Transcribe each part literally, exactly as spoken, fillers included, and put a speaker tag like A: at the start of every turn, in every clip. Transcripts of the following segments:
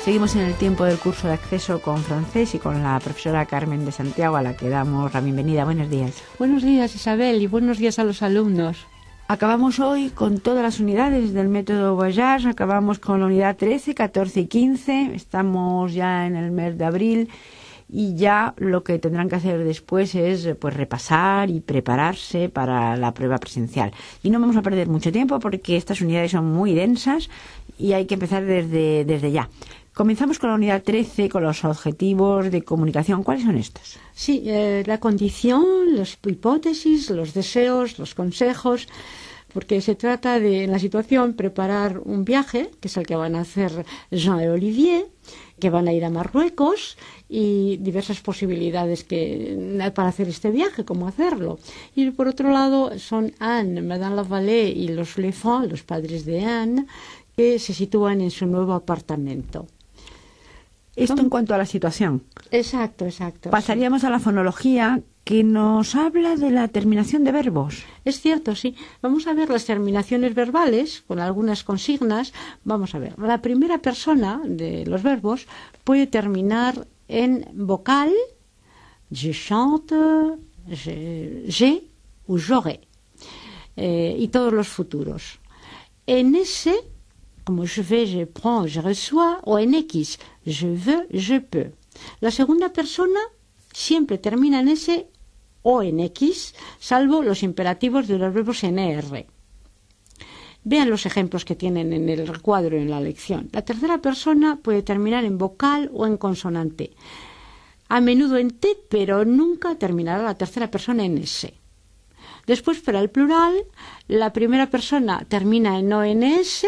A: Seguimos en el tiempo del curso de acceso con francés y con la profesora Carmen de Santiago, a la que damos la bienvenida. Buenos días.
B: Buenos días, Isabel, y buenos días a los alumnos.
A: Acabamos hoy con todas las unidades del método Voyage. Acabamos con la unidad trece, catorce y quince. Estamos ya en el mes de abril y ya lo que tendrán que hacer después es pues repasar y prepararse para la prueba presencial. Y no vamos a perder mucho tiempo porque estas unidades son muy densas y hay que empezar desde, desde ya. Comenzamos con la unidad trece, con los objetivos de comunicación. ¿Cuáles son estos?
B: Sí, eh, la condición, las hipótesis, los deseos, los consejos, porque se trata de, en la situación, preparar un viaje, que es el que van a hacer Jean y Olivier, que van a ir a Marruecos, y diversas posibilidades que, para hacer este viaje, cómo hacerlo. Y por otro lado son Anne, Madame Lavallée y los Lefranc, los padres de Anne, que se sitúan en su nuevo apartamento.
A: Esto en cuanto a la situación.
B: Exacto, exacto.
A: Pasaríamos sí. a la fonología, que nos habla de la terminación de verbos.
B: Es cierto, sí. Vamos a ver las terminaciones verbales con algunas consignas. Vamos a ver. La primera persona de los verbos puede terminar en vocal, je chante, je, j'ai o j'aurai. Eh, y todos los futuros. En ese, como je vais, je prends, je reçois, o en X, je veux, je peux. La segunda persona siempre termina en ese o en X, salvo los imperativos de los verbos en E R. Vean los ejemplos que tienen en el recuadro en la lección. La tercera persona puede terminar en vocal o en consonante. A menudo en T, pero nunca terminará la tercera persona en S. Después, para el plural, la primera persona termina en O N S.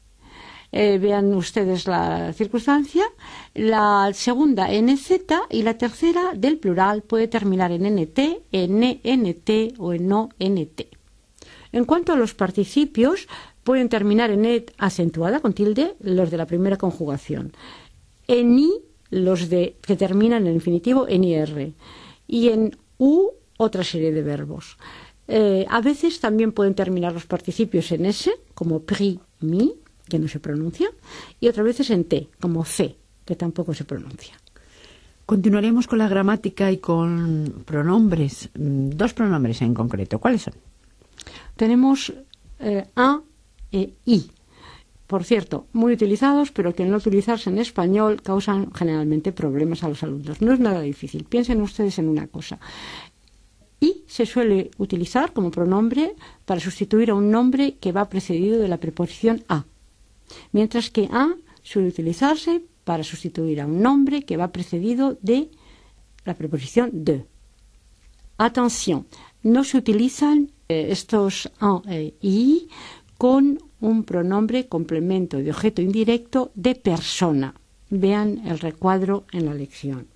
B: Eh, vean ustedes la circunstancia, la segunda en Z y la tercera del plural puede terminar en N T, en E N T o en O N T. En cuanto a los participios, pueden terminar en E acentuada con tilde los de la primera conjugación, en I los de que terminan en infinitivo en I R y en U otra serie de verbos. Eh, a veces también pueden terminar los participios en S, como pris, mi, que no se pronuncia, y otras veces en T, como fe, que tampoco se pronuncia.
A: Continuaremos con la gramática y con pronombres, dos pronombres en concreto. ¿Cuáles son?
B: Tenemos eh, a e i. Por cierto, muy utilizados, pero que al no utilizarse en español causan generalmente problemas a los alumnos. No es nada difícil. Piensen ustedes en una cosa. I se suele utilizar como pronombre para sustituir a un nombre que va precedido de la preposición a. Mientras que a suele utilizarse para sustituir a un nombre que va precedido de la preposición de. Atención, no se utilizan eh, estos a e i con un pronombre complemento de objeto indirecto de persona. Vean el recuadro en la lección.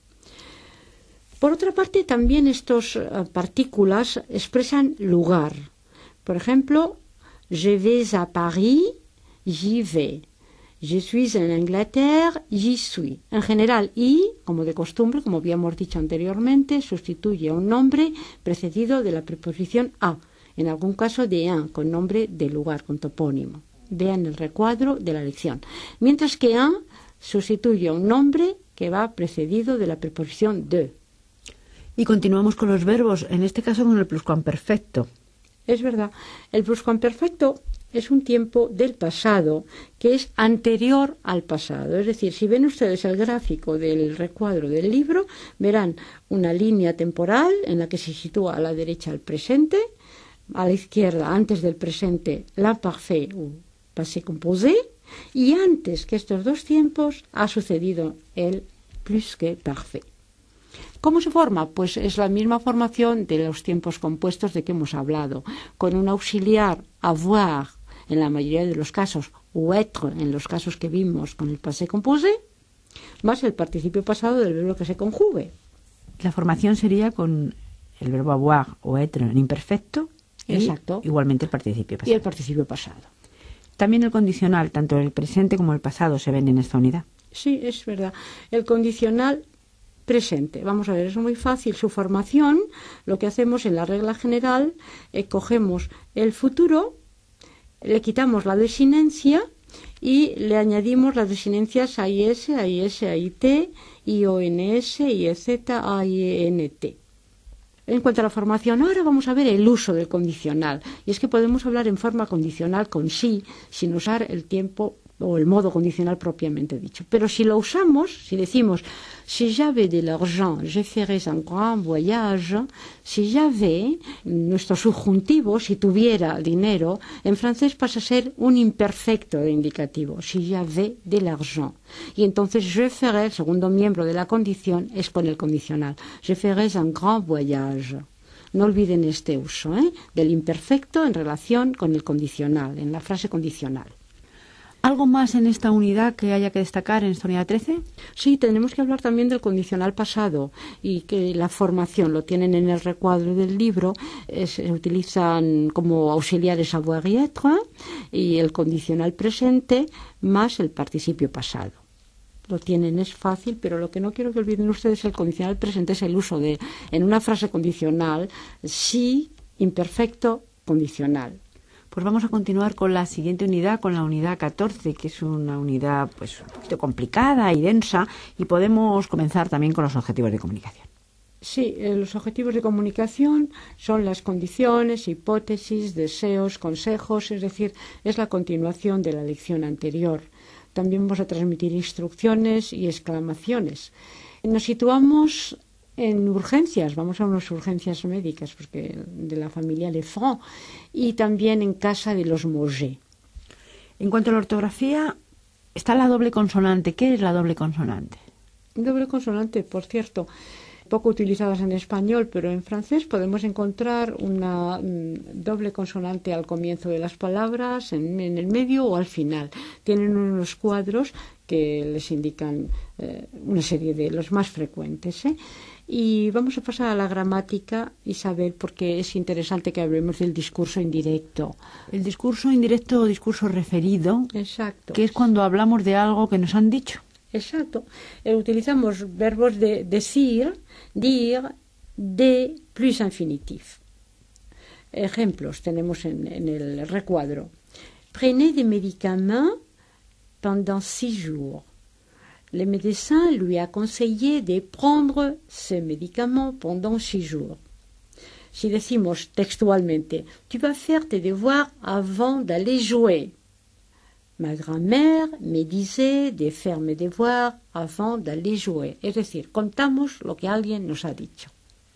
B: Por otra parte, también estas uh, partículas expresan lugar. Por ejemplo, je vais à Paris, j'y vais. Je suis en Inglaterra, j'y suis. En general, y, como de costumbre, como habíamos dicho anteriormente, sustituye a un nombre precedido de la preposición a, en algún caso de un, con nombre de lugar, con topónimo. Vean el recuadro de la lección. Mientras que un sustituye a un nombre que va precedido de la preposición de.
A: Y continuamos con los verbos, en este caso con el pluscuamperfecto.
B: Es verdad, el pluscuamperfecto es un tiempo del pasado que es anterior al pasado. Es decir, si ven ustedes el gráfico del recuadro del libro, verán una línea temporal en la que se sitúa a la derecha el presente, a la izquierda, antes del presente, l'imparfait o passé composé, y antes que estos dos tiempos ha sucedido el plus que parfait. ¿Cómo se forma? Pues es la misma formación de los tiempos compuestos de que hemos hablado, con un auxiliar avoir en la mayoría de los casos, o être en los casos que vimos con el passé composé, más el participio pasado del verbo que se conjugue.
A: La formación sería con el verbo avoir o être en imperfecto.
B: Exacto.
A: Igualmente el participio pasado.
B: Y el participio pasado.
A: También el condicional, tanto el presente como el pasado, se ven en esta unidad.
B: Sí, es verdad. El condicional presente. Vamos a ver, es muy fácil su formación. Lo que hacemos en la regla general, eh, cogemos el futuro, le quitamos la desinencia y le añadimos las desinencias A I S, A I S, A I T, I O N S, I E Z, A I N T. En cuanto a la formación, ahora vamos a ver el uso del condicional. Y es que podemos hablar en forma condicional con sí, sin usar el tiempo o el modo condicional propiamente dicho. Pero si lo usamos, si decimos si j'avais de l'argent, je ferais un grand voyage, si j'avais, nuestro subjuntivo, si tuviera dinero, en francés pasa a ser un imperfecto de indicativo, si j'avais de l'argent. Y entonces je ferais, el segundo miembro de la condición, es con el condicional. Je ferais un grand voyage. No olviden este uso, ¿eh?, del imperfecto en relación con el condicional, en la frase condicional.
A: ¿Algo más en esta unidad que haya que destacar en esta unidad trece?
B: Sí, tenemos que hablar también del condicional pasado y que la formación lo tienen en el recuadro del libro, eh, se utilizan como auxiliares avoir y être y el condicional presente más el participio pasado. Lo tienen, es fácil, pero lo que no quiero que olviden ustedes, el condicional presente es el uso de, en una frase condicional, sí, imperfecto, condicional.
A: Pues vamos a continuar con la siguiente unidad, con la unidad catorce, que es una unidad pues un poquito complicada y densa, y podemos comenzar también con los objetivos de comunicación.
B: Sí, eh, los objetivos de comunicación son las condiciones, hipótesis, deseos, consejos, es decir, es la continuación de la lección anterior. También vamos a transmitir instrucciones y exclamaciones. Nos situamos en urgencias, vamos a unas urgencias médicas, porque de la familia Lefranc, y también en casa de los Mauger.
A: En cuanto a la ortografía, está la doble consonante. ¿Qué es la doble consonante?
B: Doble consonante, por cierto, poco utilizadas en español, pero en francés podemos encontrar una mm, doble consonante al comienzo de las palabras, en, en el medio o al final. Tienen unos cuadros que les indican eh, una serie de los más frecuentes, ¿eh? Y vamos a pasar a la gramática, Isabel, porque es interesante que hablemos del discurso indirecto.
A: El discurso indirecto o discurso referido,
B: exacto,
A: que es cuando hablamos de algo que nos han dicho.
B: Exacto. Eh, utilizamos verbos de decir, dire, de, plus infinitif. Ejemplos tenemos en, en el recuadro. Prenez des médicaments pendant six jours. Le médecin lui a conseillé de prendre ce médicament pendant six jours. Si decimos textualmente, tu vas faire tes devoirs avant d'aller jouer. Ma grand-mère me disait de faire mes devoirs avant d'aller jouer. Es decir, contamos lo que alguien nos ha dicho.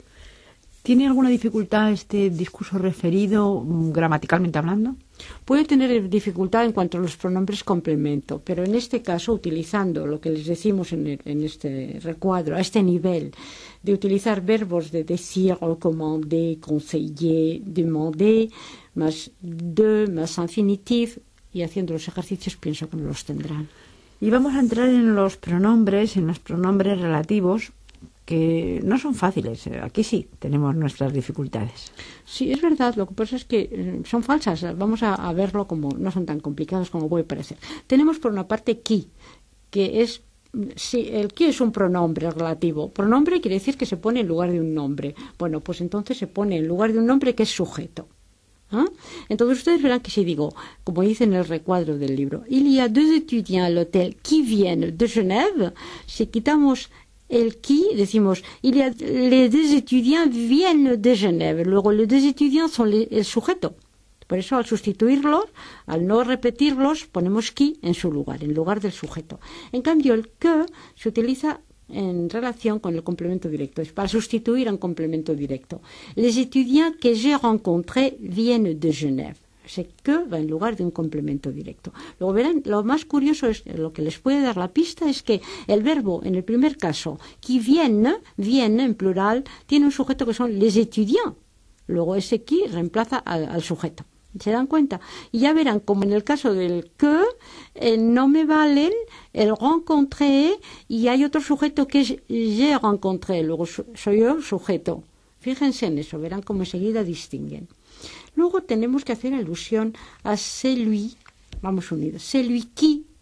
A: ¿Tiene alguna dificultad este discurso referido gramaticalmente hablando?
B: Puede tener dificultad en cuanto a los pronombres complemento, pero en este caso, utilizando lo que les decimos en, el, en este recuadro, a este nivel, de utilizar verbos de decir, recommander, conseiller, demander, más de, más infinitif, y haciendo los ejercicios pienso que no los tendrán.
A: Y vamos a entrar en los pronombres, en los pronombres relativos, que no son fáciles. Aquí sí tenemos nuestras dificultades.
B: Sí, es verdad. Lo que pasa es que son falsas. Vamos a, a verlo como no son tan complicados como puede parecer. Tenemos por una parte qui, que es sí, el qui es un pronombre relativo. Pronombre quiere decir que se pone en lugar de un nombre. Bueno, pues entonces se pone en lugar de un nombre que es sujeto. ¿Ah? Entonces ustedes verán que si digo, como dice en el recuadro del libro, il y a deux étudiants à l'hôtel qui viennent de Genève, si quitamos el qui, decimos, il y a, les deux étudiants viennent de Genève. Luego, les deux étudiants son les, el sujeto. Por eso, al sustituirlos, al no repetirlos, ponemos qui en su lugar, en lugar del sujeto. En cambio, el que se utiliza en relación con el complemento directo, es para sustituir a un complemento directo. Les étudiants que j'ai rencontrés viennent de Genève. Ese que va en lugar de un complemento directo. Luego verán, lo más curioso es, lo que les puede dar la pista es que el verbo, en el primer caso, qui vienne, viene en plural, tiene un sujeto que son les étudiants. Luego ese qui reemplaza al, al sujeto. ¿Se dan cuenta? Y ya verán como en el caso del que eh, no me valen el rencontré y hay otro sujeto que es j'ai rencontré. Luego soy yo el sujeto. Fíjense en eso, verán cómo enseguida distinguen. Luego tenemos que hacer alusión a celui, vamos unidos, celui qui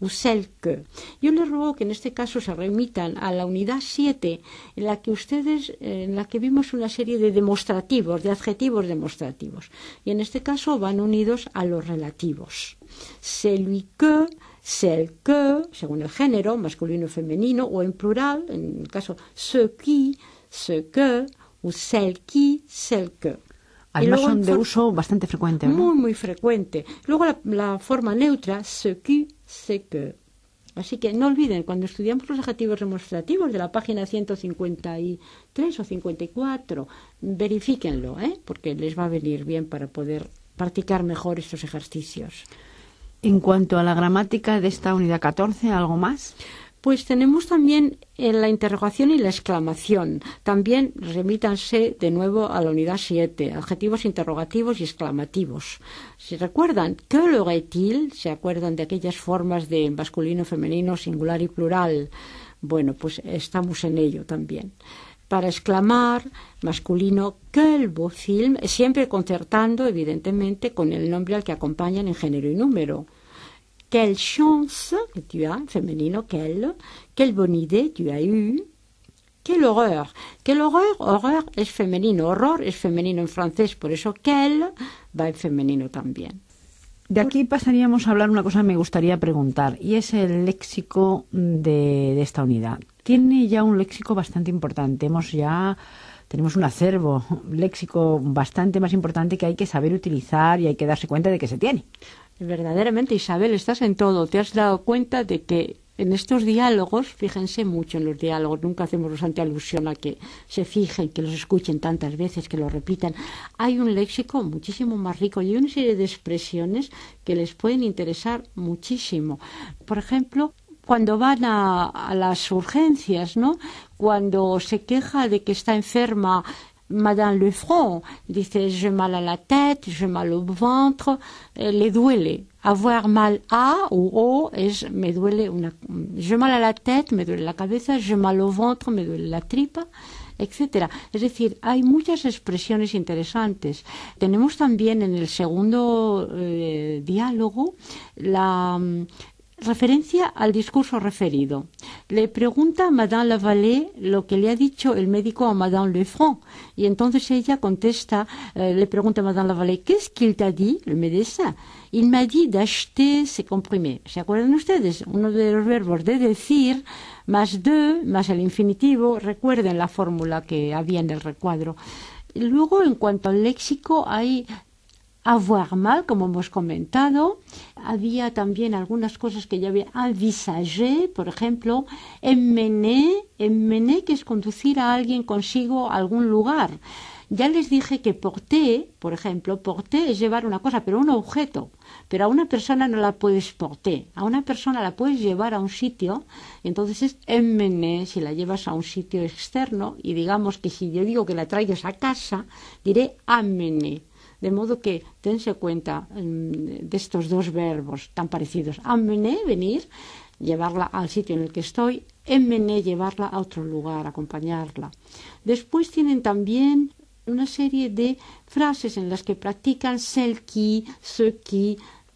B: ou celle que. Yo les ruego que en este caso se remitan a la unidad siete, en la que ustedes, en la que vimos una serie de demostrativos, de adjetivos demostrativos. Y en este caso van unidos a los relativos. Celui que, celle que, según el género, masculino o femenino, o en plural, en el caso ce qui, ce que, o celle qui, celle que.
A: Además son de uso bastante frecuente, ¿no?
B: Muy, muy frecuente. Luego la, la forma neutra, ce qui, ce que. Así que no olviden, cuando estudiamos los adjetivos demostrativos de la página ciento cincuenta y tres o cincuenta y cuatro, verifíquenlo, ¿eh? Porque les va a venir bien para poder practicar mejor estos ejercicios.
A: En cuanto a la gramática de esta unidad catorce, ¿algo más?
B: Pues tenemos también en la interrogación y la exclamación. También remítanse de nuevo a la unidad siete, adjetivos interrogativos y exclamativos. ¿Se recuerdan? ¿Qué l'aurait-il? ¿Se acuerdan de aquellas formas de masculino, femenino, singular y plural? Bueno, pues estamos en ello también. Para exclamar, masculino, quel beau film, siempre concertando, evidentemente, con el nombre al que acompañan en género y número. Quelle chance que tu as, femenino, quelle. Quelle bonne idée tu as eu. Quelle horreur. Quelle horreur, horreur es femenino, horror es femenino en francés, por eso quelle va en femenino también.
A: De aquí pasaríamos a hablar una cosa que me gustaría preguntar, y es el léxico de, de esta unidad. Tiene ya un léxico bastante importante, hemos ya... Tenemos un acervo léxico bastante más importante que hay que saber utilizar y hay que darse cuenta de que se tiene.
B: Verdaderamente, Isabel, estás en todo. Te has dado cuenta de que en estos diálogos, fíjense mucho en los diálogos, nunca hacemos bastante alusión a que se fijen, que los escuchen tantas veces, que lo repitan. Hay un léxico muchísimo más rico y una serie de expresiones que les pueden interesar muchísimo. Por ejemplo, cuando van a, a las urgencias, ¿no? Cuando se queja de que está enferma Madame Lefranc, dice, j'ai mal à la tête, j'ai mal au ventre, eh, le duele. Avoir mal a o o es me duele una, j'ai mal à la tête, me duele la cabeza, j'ai mal au ventre, me duele la tripa, etcétera. Es decir, hay muchas expresiones interesantes. Tenemos también en el segundo eh, diálogo la referencia al discurso referido. Le pregunta a Madame Lavallée lo que le ha dicho el médico a Madame Lefranc y entonces ella contesta, eh, le pregunta a Madame Lavallée, ¿qué es qu'il t'a dit, le médecin? Il m'a dit d'acheter ces comprimés. ¿Se acuerdan ustedes? Uno de los verbos de decir más de, más el infinitivo, recuerden la fórmula que había en el recuadro. Luego, en cuanto al léxico, hay avoir mal, como hemos comentado. Había también algunas cosas que ya había envisagé, por ejemplo, emmener, emmener, que es conducir a alguien consigo a algún lugar. Ya les dije que porter, por ejemplo, porter es llevar una cosa, pero un objeto. Pero a una persona no la puedes porter. A una persona la puedes llevar a un sitio, entonces es emmener si la llevas a un sitio externo. Y digamos que si yo digo que la traigas a casa, diré amener. De modo que tense cuenta um, de estos dos verbos tan parecidos. Amener, venir, llevarla al sitio en el que estoy. Emmener, llevarla a otro lugar, acompañarla. Después tienen también una serie de frases en las que practican celle qui, ce qui,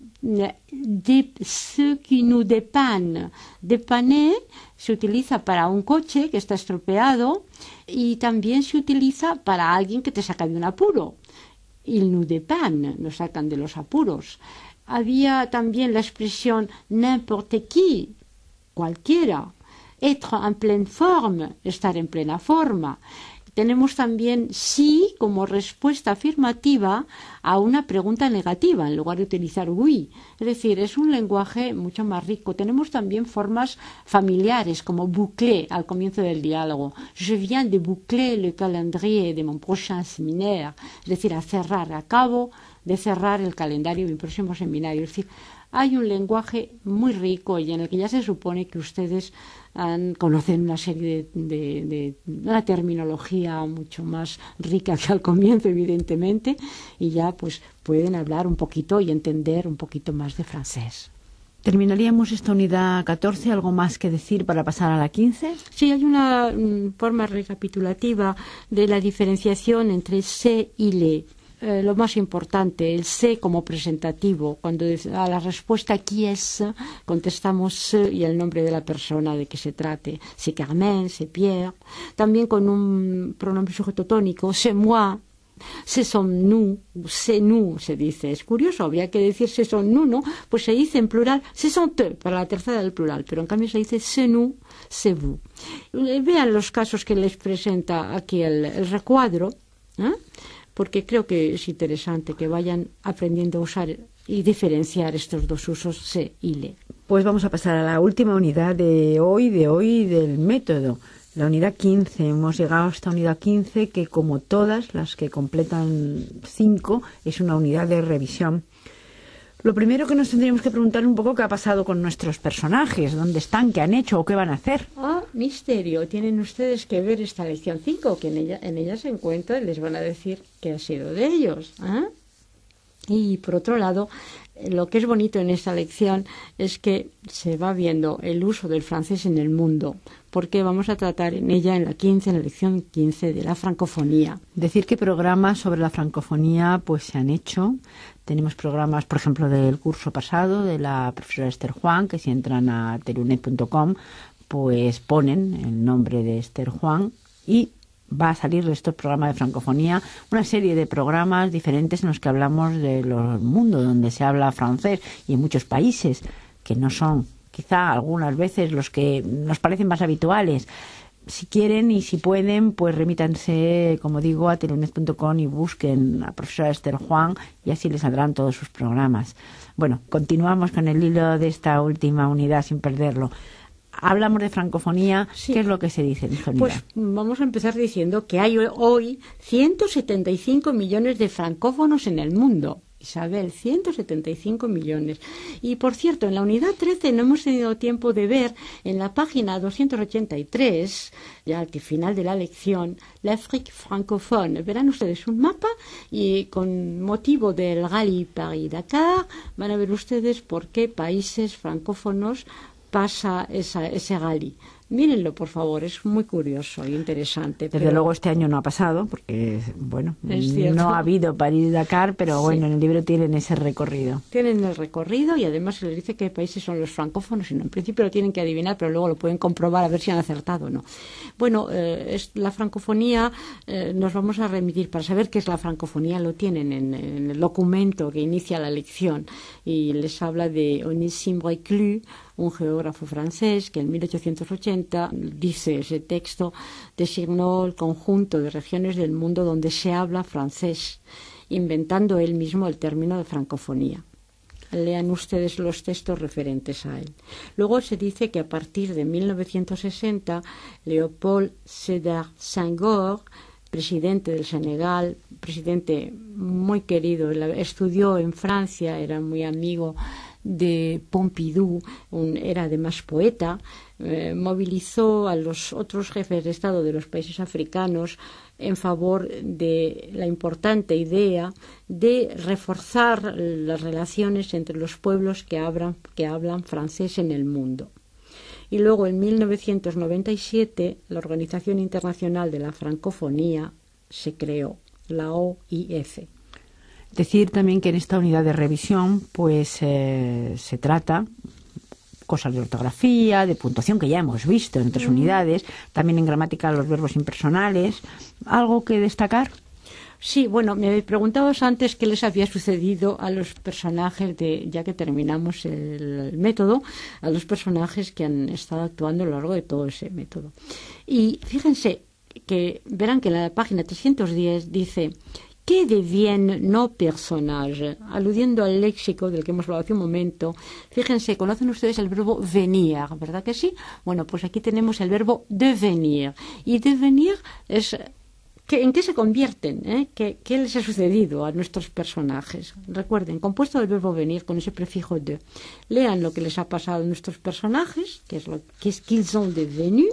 B: de, ce qui nous dépanne. Dépanner se utiliza para un coche que está estropeado y también se utiliza para alguien que te saca de un apuro. Il nous dépanne, nos sacan de los apuros. Había también la expresión n'importe qui, cualquiera. Être en pleine forme, estar en plena forma. Tenemos también sí como respuesta afirmativa a una pregunta negativa en lugar de utilizar oui. Es decir, es un lenguaje mucho más rico. Tenemos también formas familiares como boucler al comienzo del diálogo. Je viens de boucler le calendrier de mon prochain séminaire. Es decir, a cerrar, acabo de cerrar el calendario de mi próximo seminario. Es decir, hay un lenguaje muy rico y en el que ya se supone que ustedes han, conocen una serie de, de, de una terminología mucho más rica que al comienzo, evidentemente, y ya pues pueden hablar un poquito y entender un poquito más de francés.
A: ¿Terminaríamos esta unidad catorce? ¿Algo más que decir para pasar a la quince?
B: Sí, hay una um, forma recapitulativa de la diferenciación entre se y le. eh, lo más importante, el c'est como presentativo. Cuando a la respuesta qui es, contestamos ce y el nombre de la persona de que se trate. C'est Carmen, c'est Pierre. También con un pronombre sujeto tónico, c'est moi, ce sont nous, c'est nous, se dice. Es curioso, habría que decir ce sont nous, ¿no? Pues se dice en plural, ce sont eux, para la tercera del plural, pero en cambio se dice c'est nous, c'est vous. Vean los casos que les presenta aquí el, el recuadro, ¿eh? Porque creo que es interesante que vayan aprendiendo a usar y diferenciar estos dos usos, se y le.
A: Pues vamos a pasar a la última unidad de hoy, de hoy del método. La unidad quince, hemos llegado a esta unidad quince que, como todas las que completan cinco, es una unidad de revisión. Lo primero que nos tendríamos que preguntar un poco qué ha pasado con nuestros personajes, dónde están, qué han hecho o qué van a hacer.
B: Ah, misterio. Tienen ustedes que ver esta lección cinco, que en ella, en ella se encuentra y les van a decir qué ha sido de ellos. ¿eh? Y por otro lado, lo que es bonito en esta lección es que se va viendo el uso del francés en el mundo, porque vamos a tratar en ella, en la quince, en la lección quince, de la francofonía.
A: Decir que programas sobre la francofonía pues se han hecho. Tenemos programas, por ejemplo, del curso pasado de la profesora Esther Juan, que si entran a telunet punto com pues ponen el nombre de Esther Juan y va a salir de estos programas de francofonía una serie de programas diferentes en los que hablamos del mundo donde se habla francés y en muchos países que no son quizá algunas veces los que nos parecen más habituales. Si quieren y si pueden, pues remítanse, como digo, a telunet punto com y busquen a profesora Esther Juan y así les saldrán todos sus programas. Bueno, continuamos con el hilo de esta última unidad sin perderlo. Hablamos de francofonía, sí. ¿Qué es lo que se dice en esta unidad?
B: Pues vamos a empezar diciendo que hay hoy ciento setenta y cinco millones de francófonos en el mundo. Isabel, ciento setenta y cinco millones. Y por cierto, en la unidad trece no hemos tenido tiempo de ver en la página doscientos ochenta y tres, ya al final de la lección, l'Afrique francophone. Verán ustedes un mapa y con motivo del Rallye Paris-Dakar van a ver ustedes por qué países francófonos pasa esa, ese rally. Mírenlo, por favor, es muy curioso e interesante.
A: Desde
B: pero...
A: luego este año no ha pasado, porque, bueno, no ha habido París-Dakar, pero bueno, sí. En el libro tienen ese recorrido.
B: Tienen el recorrido y además se les dice qué países son los francófonos, y no, en principio lo tienen que adivinar, pero luego lo pueden comprobar a ver si han acertado o no. Bueno, eh, es, la francofonía, eh, nos vamos a remitir para saber qué es la francofonía, lo tienen en, en el documento que inicia la lección y les habla de Onésime Reclus, un geógrafo francés que en mil ochocientos ochenta, dice ese texto, designó el conjunto de regiones del mundo donde se habla francés, inventando él mismo el término de francofonía. Lean ustedes los textos referentes a él. Luego se dice que a partir de mil novecientos sesenta, Léopold Sédar Senghor, presidente del Senegal, presidente muy querido, estudió en Francia, era muy amigo de Pompidou, un, era además poeta, eh, movilizó a los otros jefes de Estado de los países africanos en favor de la importante idea de reforzar las relaciones entre los pueblos que hablan, que hablan francés en el mundo. Y luego, en mil novecientos noventa y siete, la Organización Internacional de la Francofonía se creó, la O I F.
A: Decir también que en esta unidad de revisión pues eh, se trata cosas de ortografía, de puntuación que ya hemos visto en otras mm. unidades, también en gramática los verbos impersonales. ¿Algo que destacar?
B: Sí, bueno, me preguntabas antes qué les había sucedido a los personajes, de ya que terminamos el, el método, a los personajes que han estado actuando a lo largo de todo ese método. Y fíjense que verán que en la página trescientos diez dice: ¿qué deviennent nos personajes? Aludiendo al léxico del que hemos hablado hace un momento. Fíjense, conocen ustedes el verbo venir, ¿verdad que sí? Bueno, pues aquí tenemos el verbo devenir. Y devenir es... ¿en qué se convierten? ¿Eh? ¿Qué, ¿Qué les ha sucedido a nuestros personajes? Recuerden, compuesto del verbo venir con ese prefijo de. Lean lo que les ha pasado a nuestros personajes, que es lo que es qu'ils ont devenu.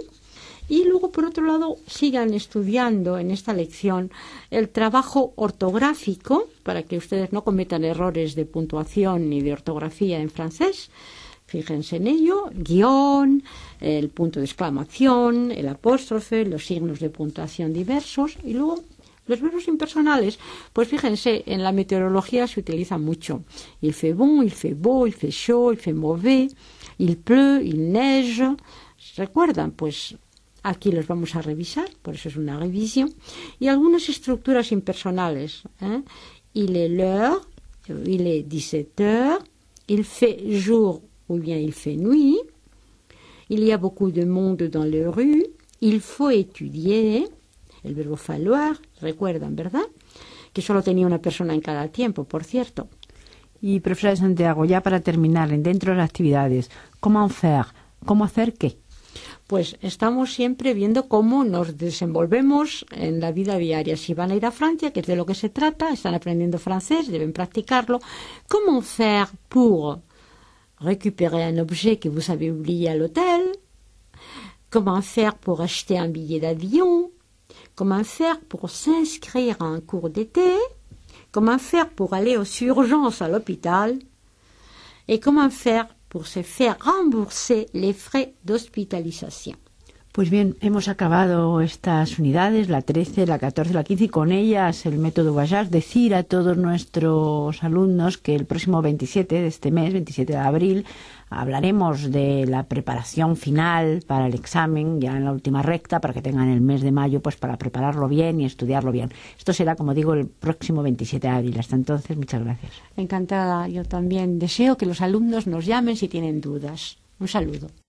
B: Y luego, por otro lado, sigan estudiando en esta lección el trabajo ortográfico para que ustedes no cometan errores de puntuación ni de ortografía en francés. Fíjense en ello, guión, el punto de exclamación, el apóstrofe, los signos de puntuación diversos y luego Los verbos impersonales, pues fíjense, en la meteorología se utilizan mucho. Il fait bon, il fait beau, il fait chaud, il fait mauvais, il pleut, il neige. ¿Recuerdan? Pues aquí los vamos a revisar, por eso es una revisión. Y algunas estructuras impersonales. ¿eh? Il est l'heure, il est dix-sept heures, il fait jour ou bien il fait nuit, il y a beaucoup de monde dans les rues, il faut étudier. El verbo falloir, recuerdan, ¿verdad? Que solo tenía una persona en cada tiempo, por cierto.
A: Y profesora de Santiago, ya para terminar, dentro de las actividades, ¿cómo hacer? ¿Cómo hacer qué?
B: Pues estamos siempre viendo cómo nos desenvolvemos en la vida diaria. Si van a ir a Francia, que es de lo que se trata, están aprendiendo francés, deben practicarlo. ¿Cómo hacer pour récupérer un objet que vous avez oublié à l'hôtel? ¿Cómo hacer pour acheter un billet d'avion? Comment faire pour s'inscrire à un cours d'été? Comment faire pour aller aux urgences à l'hôpital? Et comment faire pour se faire rembourser les frais d'hospitalisation?
A: Pues bien, hemos acabado estas unidades, la trece, la catorce, la quince, y con ellas el método Voyage. Decir a todos nuestros alumnos que el próximo veintisiete de este mes, veintisiete de abril, hablaremos de la preparación final para el examen, ya en la última recta, para que tengan el mes de mayo pues para prepararlo bien y estudiarlo bien. Esto será, como digo, el próximo veintisiete de abril. Hasta entonces, muchas gracias.
B: Encantada. Yo también deseo que los alumnos nos llamen si tienen dudas. Un saludo.